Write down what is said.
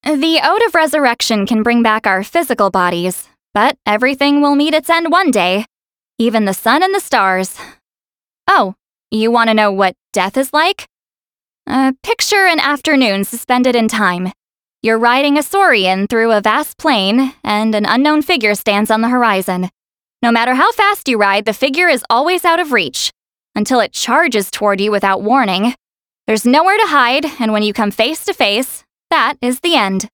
The Ode of Resurrection can bring back our physical bodies, but everything will meet its end one day, even the sun and the stars. Oh, you want to know what death is like? Picture an afternoon suspended in time. You're riding a saurian through a vast plain, and an unknown figure stands on the horizon. No matter how fast you ride, the figure is always out of reach, until it charges toward you without warning. There's nowhere to hide, and when you come face to face, that is the end.